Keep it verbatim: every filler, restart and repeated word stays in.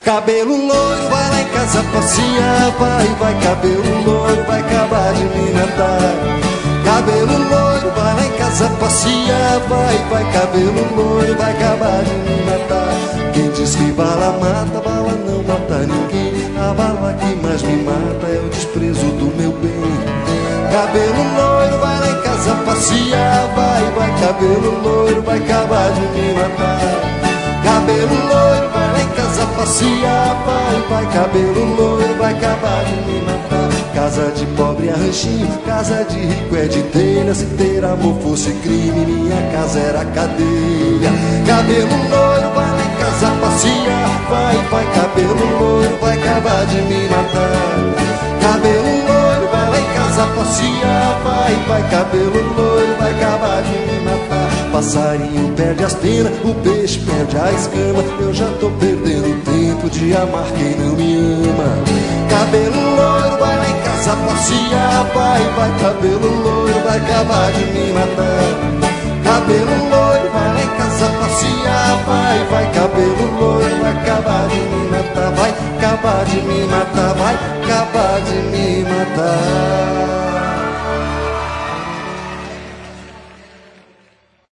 Cabelo loiro, vai lá em casa passear, vai, vai, cabelo loiro, vai acabar de me matar. Cabelo loiro, vai lá em casa passear, vai, vai, cabelo loiro, vai acabar de me matar. Quem diz que bala mata, bala não mata ninguém. A bala que mais me mata é o desprezo do meu bem. Cabelo loiro, vai lá em casa passear, vai, vai, cabelo loiro, vai acabar de me matar. Cabelo loiro, vai lá em casa passear, vai, vai, cabelo loiro, vai acabar de me matar. Casa de pobre é ranchinho, casa de rico é de telha. Se ter amor fosse crime, minha casa era cadeia. Cabelo loiro, vai lá em casa passear, vai, vai, cabelo loiro, vai acabar de me matar. Cabelo loiro, vai lá em casa passear, vai, vai, cabelo loiro, vai acabar de me matar. Passarinho perde as penas, o peixe perde a escama. Eu já tô perdendo tempo de amar quem não me ama. Cabelo loiro, vai lá em casa passear, vai, vai, cabelo loiro, vai acabar de me matar. Cabelo loiro, vai lá em casa passear, vai, vai, cabelo loiro, vai acabar de me matar. Vai acabar de me matar, vai acabar de me matar.